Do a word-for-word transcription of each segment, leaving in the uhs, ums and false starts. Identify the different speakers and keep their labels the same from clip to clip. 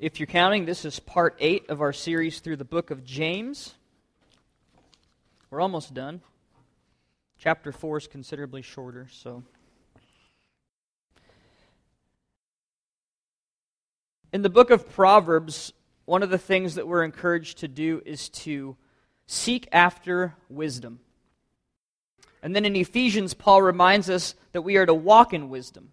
Speaker 1: If you're counting, this is part eight of our series through the book of James. We're almost done. Chapter four is considerably shorter, so. In the book of Proverbs, one of the things that we're encouraged to do is to seek after wisdom. And then in Ephesians, Paul reminds us that we are to walk in wisdom.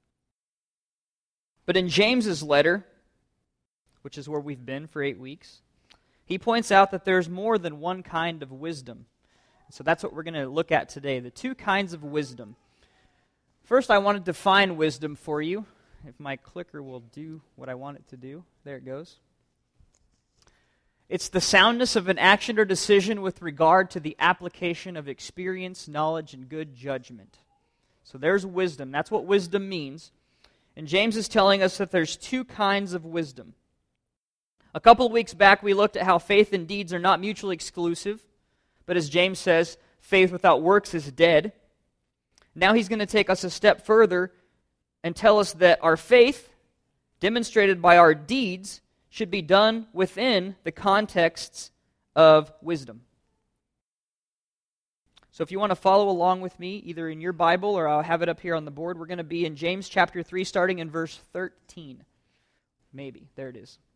Speaker 1: But in James's letter, which is where we've been for eight weeks, he points out that there's more than one kind of wisdom. So that's what we're going to look at today, the two kinds of wisdom. First, I want to define wisdom for you. If my clicker will do what I want it to do. There it goes. It's the soundness of an action or decision with regard to the application of experience, knowledge, and good judgment. So there's wisdom. That's what wisdom means. And James is telling us that there's two kinds of wisdom. A couple of weeks back, we looked at how faith and deeds are not mutually exclusive. But as James says, faith without works is dead. Now he's going to take us a step further and tell us that our faith, demonstrated by our deeds, should be done within the contexts of wisdom. So if you want to follow along with me, either in your Bible or I'll have it up here on the board, we're going to be in James chapter three, starting in verse thirteen. Maybe. There it is.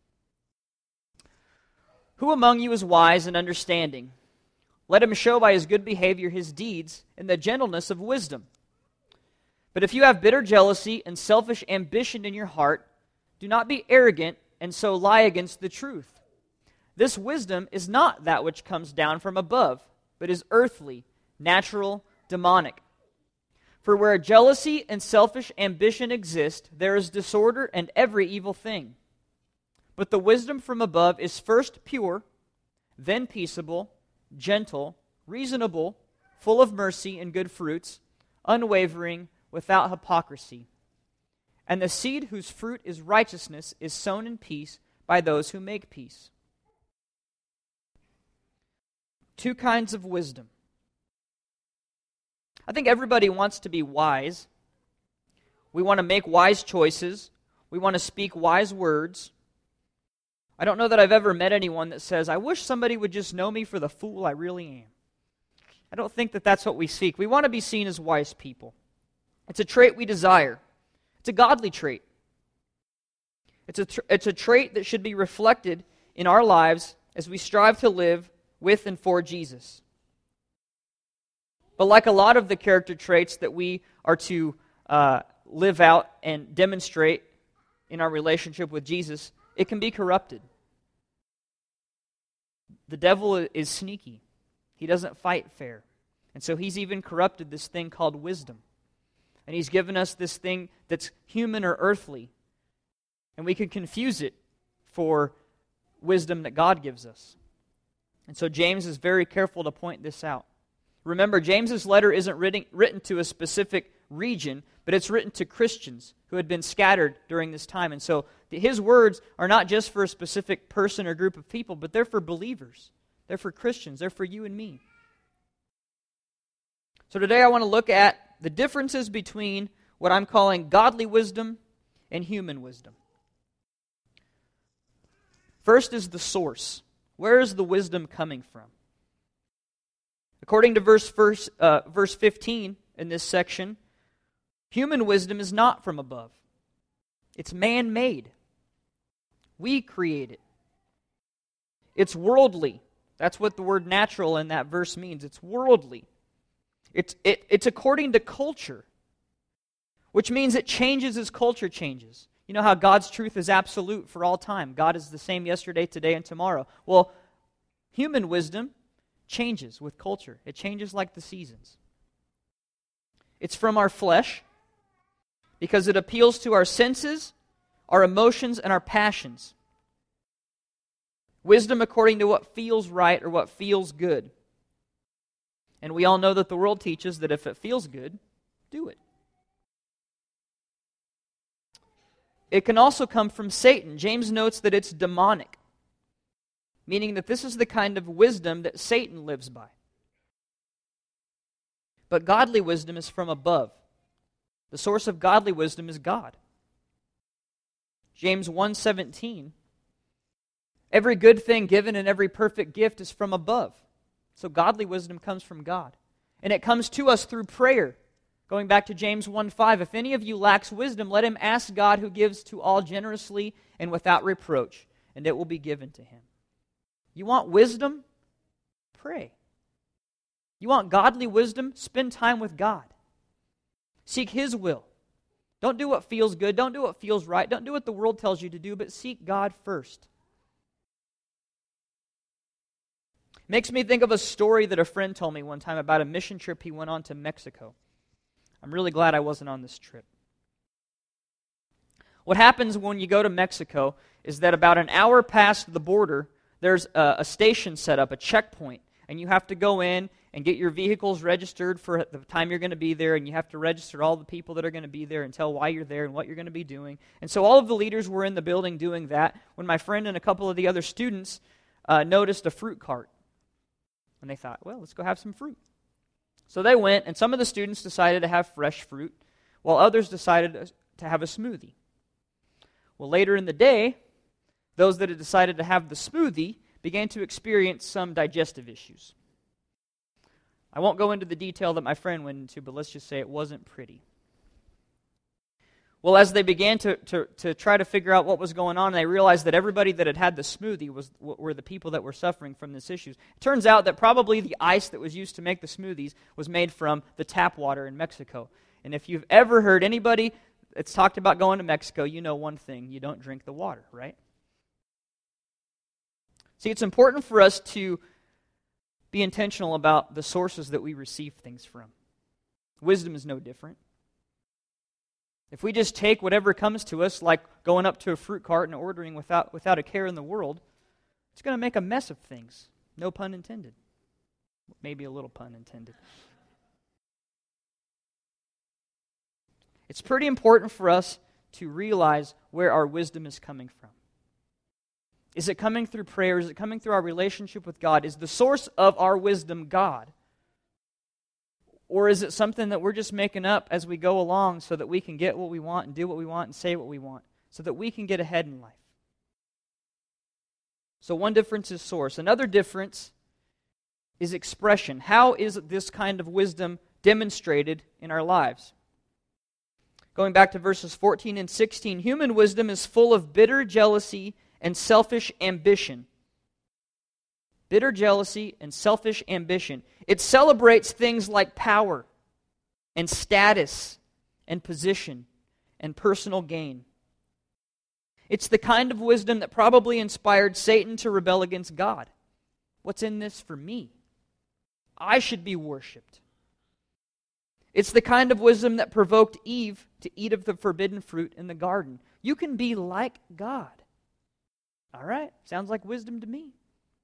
Speaker 1: Who among you is wise and understanding? Let him show by his good behavior his deeds in the gentleness of wisdom. But if you have bitter jealousy and selfish ambition in your heart, do not be arrogant and so lie against the truth. This wisdom is not that which comes down from above, but is earthly, natural, demonic. For where jealousy and selfish ambition exist, there is disorder and every evil thing. But the wisdom from above is first pure, then peaceable, gentle, reasonable, full of mercy and good fruits, unwavering, without hypocrisy. And the seed whose fruit is righteousness is sown in peace by those who make peace. Two kinds of wisdom. I think everybody wants to be wise. We want to make wise choices. We want to speak wise words. I don't know that I've ever met anyone that says, I wish somebody would just know me for the fool I really am. I don't think that that's what we seek. We want to be seen as wise people. It's a trait we desire. It's a godly trait. It's a, tr- it's a trait that should be reflected in our lives as we strive to live with and for Jesus. But like a lot of the character traits that we are to uh, live out and demonstrate in our relationship with Jesus, it can be corrupted. The devil is sneaky. He doesn't fight fair. And so he's even corrupted this thing called wisdom. And he's given us this thing that's human or earthly. And we can confuse it for wisdom that God gives us. And so James is very careful to point this out. Remember, James's letter isn't written, written to a specific region, but it's written to Christians who had been scattered during this time. And so his words are not just for a specific person or group of people, but they're for believers. They're for Christians. They're for you and me. So today I want to look at the differences between what I'm calling godly wisdom and human wisdom. First is the source. Where is the wisdom coming from? According to verse, verse, uh, verse fifteen in this section, human wisdom is not from above. It's man-made. We create it. It's worldly. That's what the word natural in that verse means. It's worldly. It's, it, it's according to culture, which means it changes as culture changes. You know how God's truth is absolute for all time. God is the same yesterday, today, and tomorrow. Well, human wisdom changes with culture. It changes like the seasons. It's from our flesh because it appeals to our senses, our emotions, and our passions. Wisdom according to what feels right or what feels good. And we all know that the world teaches that if it feels good, do it. It can also come from Satan. James notes that it's demonic, meaning that this is the kind of wisdom that Satan lives by. But godly wisdom is from above. The source of godly wisdom is God. James one seventeen Every good thing given and every perfect gift is from above. So godly wisdom comes from God. And it comes to us through prayer. Going back to James one five, if any of you lacks wisdom, let him ask God who gives to all generously and without reproach, and it will be given to him. You want wisdom? Pray. You want godly wisdom? Spend time with God. Seek His will. Don't do what feels good. Don't do what feels right. Don't do what the world tells you to do, but seek God first. Makes me think of a story that a friend told me one time about a mission trip he went on to Mexico. I'm really glad I wasn't on this trip. What happens when you go to Mexico is that about an hour past the border, there's a, a station set up, a checkpoint, and you have to go in and get your vehicles registered for the time you're going to be there, and you have to register all the people that are going to be there and tell why you're there and what you're going to be doing. And so all of the leaders were in the building doing that when my friend and a couple of the other students uh, noticed a fruit cart. And they thought, well, let's go have some fruit. So they went, and some of the students decided to have fresh fruit, while others decided to have a smoothie. Well, later in the day, those that had decided to have the smoothie began to experience some digestive issues. I won't go into the detail that my friend went into, but let's just say it wasn't pretty. Well, as they began to, to, to try to figure out what was going on, they realized that everybody that had had the smoothie was were the people that were suffering from this issue. It turns out that probably the ice that was used to make the smoothies was made from the tap water in Mexico. And if you've ever heard anybody that's talked about going to Mexico, you know one thing: you don't drink the water, right? See, it's important for us to be intentional about the sources that we receive things from. Wisdom is no different. If we just take whatever comes to us, like going up to a fruit cart and ordering without, without a care in the world, it's going to make a mess of things. No pun intended. Maybe a little pun intended. It's pretty important for us to realize where our wisdom is coming from. Is it coming through prayer? Is it coming through our relationship with God? Is the source of our wisdom God? Or is it something that we're just making up as we go along so that we can get what we want and do what we want and say what we want, so that we can get ahead in life? So one difference is source. Another difference is expression. How is this kind of wisdom demonstrated in our lives? Going back to verses fourteen and sixteen, human wisdom is full of bitter jealousy and selfish ambition. Bitter jealousy and selfish ambition. It celebrates things like power and status and position and personal gain. It's the kind of wisdom that probably inspired Satan to rebel against God. What's in this for me? I should be worshipped. It's the kind of wisdom that provoked Eve to eat of the forbidden fruit in the garden. You can be like God. All right, sounds like wisdom to me.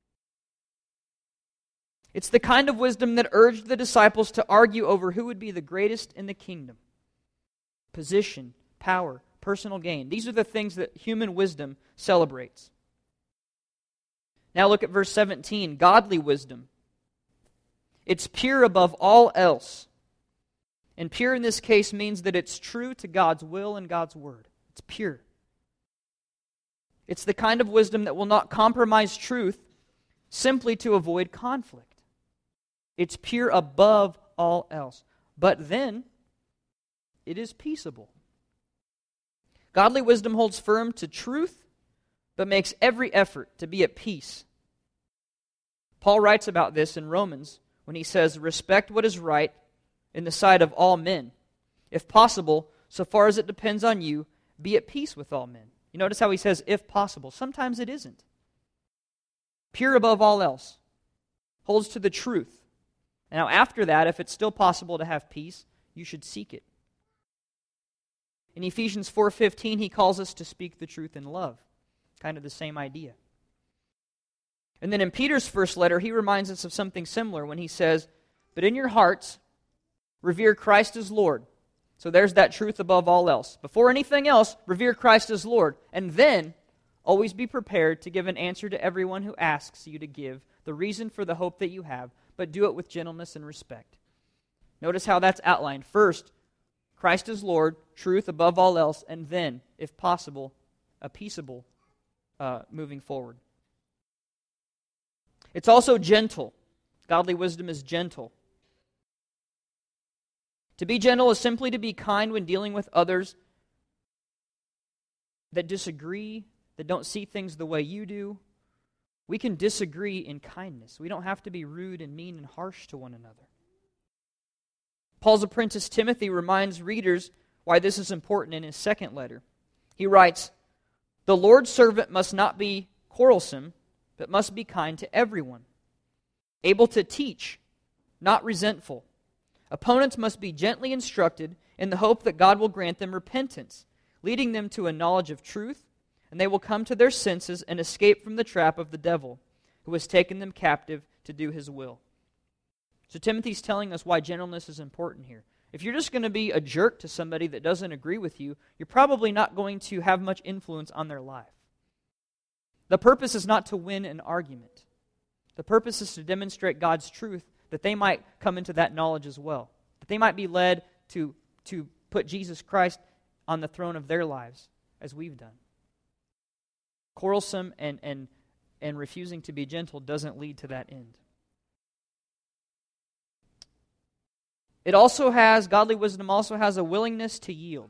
Speaker 1: It's the kind of wisdom that urged the disciples to argue over who would be the greatest in the kingdom. Position, power, personal gain. These are the things that human wisdom celebrates. Now look at verse seventeen. Godly wisdom. It's pure above all else. And pure in this case means that it's true to God's will and God's word. It's pure. It's the kind of wisdom that will not compromise truth simply to avoid conflict. It's pure above all else. But then, it is peaceable. Godly wisdom holds firm to truth, but makes every effort to be at peace. Paul writes about this in Romans when he says, "Respect what is right in the sight of all men. If possible, so far as it depends on you, be at peace with all men." You notice how he says, if possible. Sometimes it isn't. Pure above all else. Holds to the truth. Now after that, if it's still possible to have peace, you should seek it. In Ephesians four fifteen, he calls us to speak the truth in love. Kind of the same idea. And then in Peter's first letter, he reminds us of something similar when he says, "But in your hearts, revere Christ as Lord." So there's that truth above all else. Before anything else, revere Christ as Lord. And then, always be prepared to give an answer to everyone who asks you to give the reason for the hope that you have, but do it with gentleness and respect. Notice how that's outlined. First, Christ is Lord, truth above all else, and then, if possible, a peaceable uh, moving forward. It's also gentle. Godly wisdom is gentle. To be gentle is simply to be kind when dealing with others that disagree, that don't see things the way you do. We can disagree in kindness. We don't have to be rude and mean and harsh to one another. Paul's apprentice Timothy reminds readers why this is important in his second letter. He writes, "The Lord's servant must not be quarrelsome, but must be kind to everyone, able to teach, not resentful. Opponents must be gently instructed in the hope that God will grant them repentance, leading them to a knowledge of truth, and they will come to their senses and escape from the trap of the devil, who has taken them captive to do his will." So Timothy's telling us why gentleness is important here. If you're just going to be a jerk to somebody that doesn't agree with you, you're probably not going to have much influence on their life. The purpose is not to win an argument. The purpose is to demonstrate God's truth, that they might come into that knowledge as well. That they might be led to, to put Jesus Christ on the throne of their lives, as we've done. Quarrelsome and, and, and refusing to be gentle doesn't lead to that end. It also has, godly wisdom also has a willingness to yield.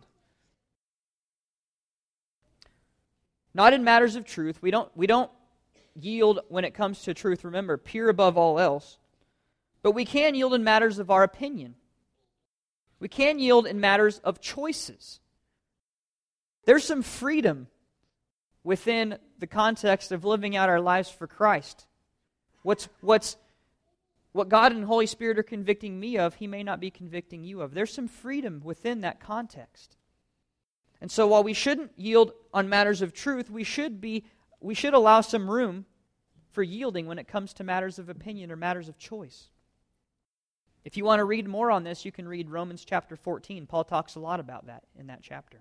Speaker 1: Not in matters of truth. We don't, we don't yield when it comes to truth. Remember, pure above all else. But we can yield in matters of our opinion. We can yield in matters of choices. There's some freedom within the context of living out our lives for Christ. What's, what's, what God and Holy Spirit are convicting me of, He may not be convicting you of. There's some freedom within that context. And so while we shouldn't yield on matters of truth, we should be, we should allow some room for yielding when it comes to matters of opinion or matters of choice. If you want to read more on this, you can read Romans chapter fourteen. Paul talks a lot about that in that chapter.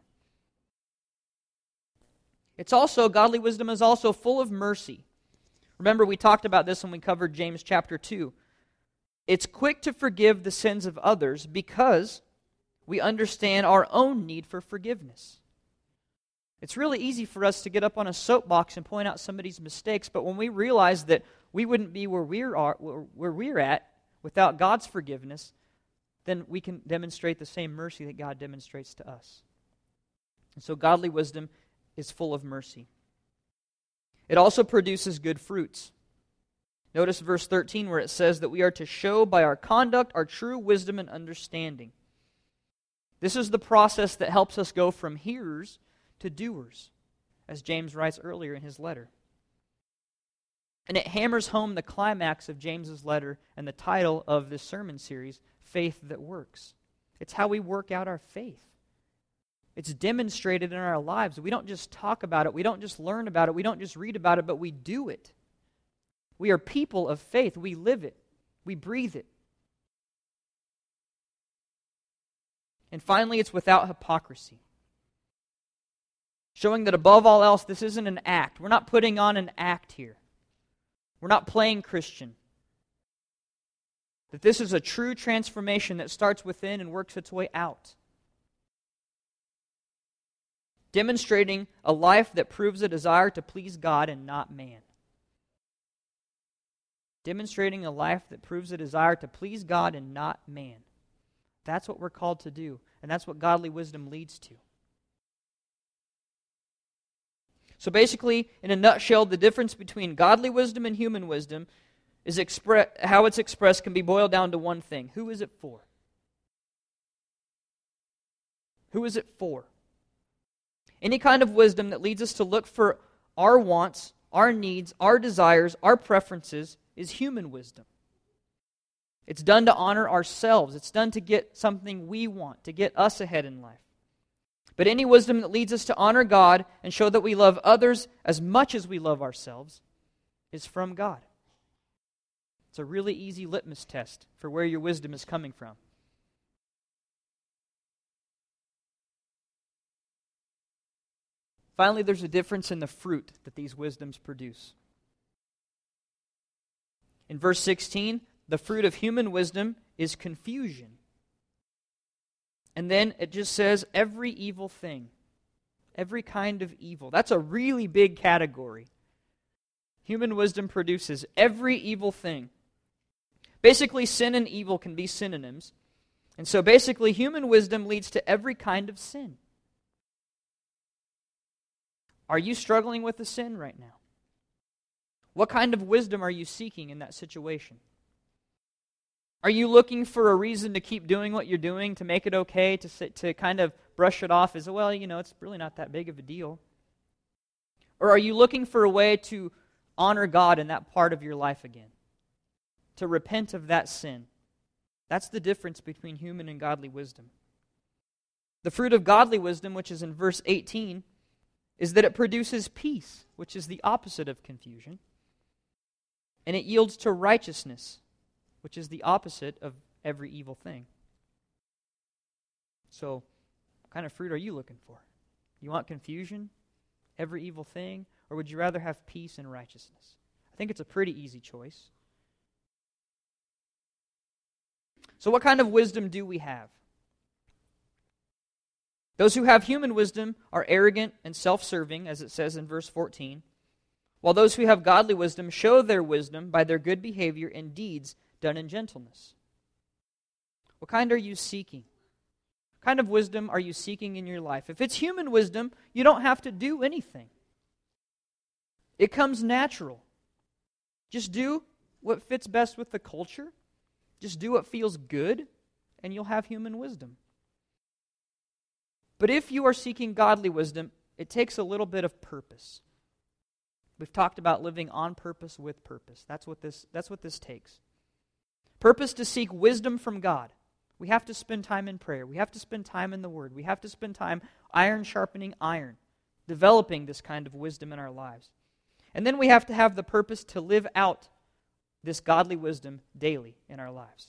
Speaker 1: It's also, godly wisdom is also full of mercy. Remember, we talked about this when we covered James chapter two. It's quick to forgive the sins of others because we understand our own need for forgiveness. It's really easy for us to get up on a soapbox and point out somebody's mistakes, but when we realize that we wouldn't be where we're, are, where we're at without God's forgiveness, then we can demonstrate the same mercy that God demonstrates to us. And so godly wisdom is full of mercy. It also produces good fruits. Notice verse thirteen where it says that we are to show by our conduct our true wisdom and understanding. This is the process that helps us go from hearers to doers, as James writes earlier in his letter. And it hammers home the climax of James's letter and the title of this sermon series, Faith That Works. It's how we work out our faith. It's demonstrated in our lives. We don't just talk about it. We don't just learn about it. We don't just read about it, but we do it. We are people of faith. We live it. We breathe it. And finally, it's without hypocrisy. Showing that above all else, this isn't an act. We're not putting on an act here. We're not playing Christian. That this is a true transformation that starts within and works its way out. Demonstrating a life that proves a desire to please God and not man. Demonstrating a life that proves a desire to please God and not man. That's what we're called to do, and that's what godly wisdom leads to. So basically, in a nutshell, the difference between godly wisdom and human wisdom is expre- how it's expressed can be boiled down to one thing. Who is it for? Who is it for? Any kind of wisdom that leads us to look for our wants, our needs, our desires, our preferences is human wisdom. It's done to honor ourselves. It's done to get something we want, to get us ahead in life. But any wisdom that leads us to honor God and show that we love others as much as we love ourselves is from God. It's a really easy litmus test for where your wisdom is coming from. Finally, there's a difference in the fruit that these wisdoms produce. In verse sixteen, the fruit of human wisdom is confusion. And then it just says every evil thing. Every kind of evil. That's a really big category. Human wisdom produces every evil thing. Basically, sin and evil can be synonyms. And so basically, human wisdom leads to every kind of sin. Are you struggling with a sin right now? What kind of wisdom are you seeking in that situation? Are you looking for a reason to keep doing what you're doing, to make it okay, to sit, to kind of brush it off as, well, you know, it's really not that big of a deal? Or are you looking for a way to honor God in that part of your life again? To repent of that sin? That's the difference between human and godly wisdom. The fruit of godly wisdom, which is in verse eighteen, is that it produces peace, which is the opposite of confusion. And it yields to righteousness, which is the opposite of every evil thing. So, what kind of fruit are you looking for? You want confusion, every evil thing, or would you rather have peace and righteousness? I think it's a pretty easy choice. So what kind of wisdom do we have? Those who have human wisdom are arrogant and self-serving, as it says in verse fourteen, while those who have godly wisdom show their wisdom by their good behavior and deeds done in gentleness. What kind are you seeking? What kind of wisdom are you seeking in your life? If it's human wisdom, you don't have to do anything. It comes natural. Just do what fits best with the culture. Just do what feels good, and you'll have human wisdom. But if you are seeking godly wisdom, it takes a little bit of purpose. We've talked about living on purpose with purpose. That's what this, that's what this takes. Purpose to seek wisdom from God. We have to spend time in prayer. We have to spend time in the Word. We have to spend time iron sharpening iron, developing this kind of wisdom in our lives. And then we have to have the purpose to live out this godly wisdom daily in our lives.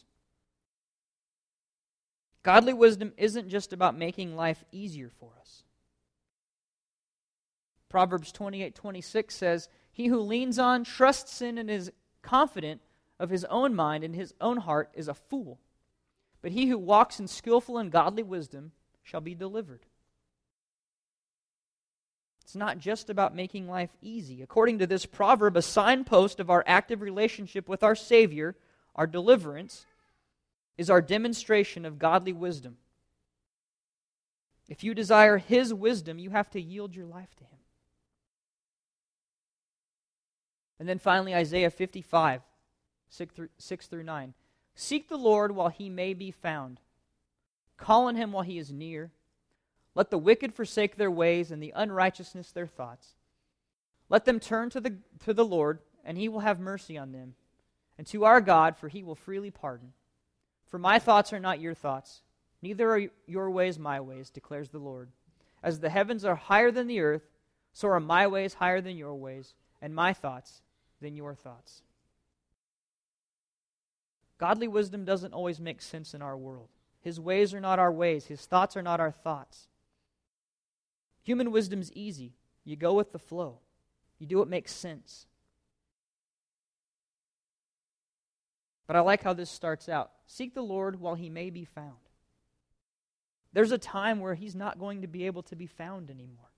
Speaker 1: Godly wisdom isn't just about making life easier for us. Proverbs twenty-eight twenty-six says, "He who leans on, trusts in, and is confident of his own mind and his own heart is a fool. But he who walks in skillful and godly wisdom shall be delivered." It's not just about making life easy. According to this proverb, a signpost of our active relationship with our Savior, our deliverance, is our demonstration of godly wisdom. If you desire His wisdom, you have to yield your life to Him. And then finally, Isaiah fifty-five, six through nine. "Seek the Lord while He may be found. Call on Him while He is near. Let the wicked forsake their ways and the unrighteousness their thoughts. Let them turn to the, to the Lord, and He will have mercy on them, and to our God, for He will freely pardon. For my thoughts are not your thoughts, neither are your ways my ways, declares the Lord. As the heavens are higher than the earth, so are my ways higher than your ways, and my thoughts than your thoughts." Godly wisdom doesn't always make sense in our world. His ways are not our ways. His thoughts are not our thoughts. Human wisdom's easy. You go with the flow. You do what makes sense. But I like how this starts out. Seek the Lord while He may be found. There's a time where He's not going to be able to be found anymore.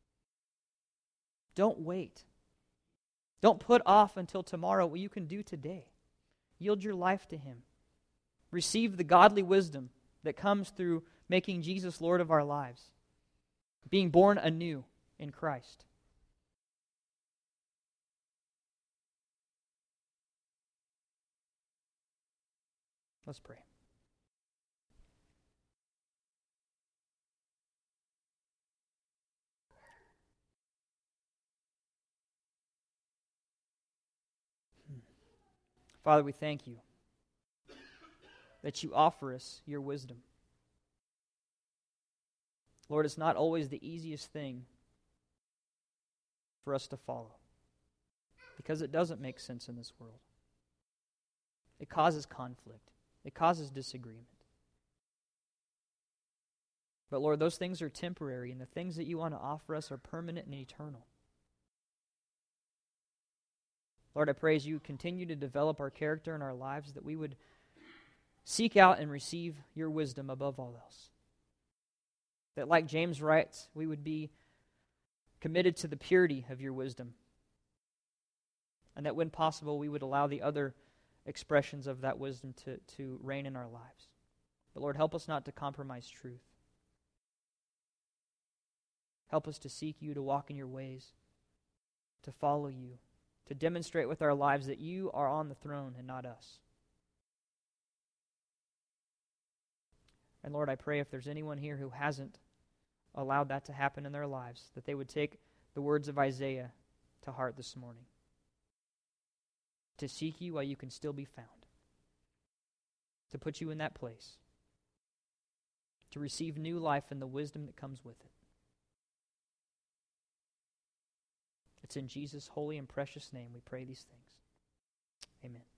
Speaker 1: Don't wait. Don't put off until tomorrow what you can do today. Yield your life to Him. Receive the godly wisdom that comes through making Jesus Lord of our lives. Being born anew in Christ. Let's pray. Father, we thank You that You offer us Your wisdom. Lord, it's not always the easiest thing for us to follow because it doesn't make sense in this world. It causes conflict. It causes disagreement. But Lord, those things are temporary, and the things that You want to offer us are permanent and eternal. Lord, I pray as You continue to develop our character in our lives that we would seek out and receive Your wisdom above all else. That like James writes, we would be committed to the purity of Your wisdom. and that when possible we would allow the other expressions of that wisdom to, to reign in our lives. But Lord, help us not to compromise truth. Help us to seek you, to walk in your ways, to follow you, to demonstrate with our lives that you are on the throne and not us. And Lord, I pray if there's anyone here who hasn't allowed that to happen in their lives, that they would take the words of Isaiah to heart this morning. To seek you while you can still be found. To put you in that place. To receive new life and the wisdom that comes with it. It's in Jesus' holy and precious name we pray these things. Amen.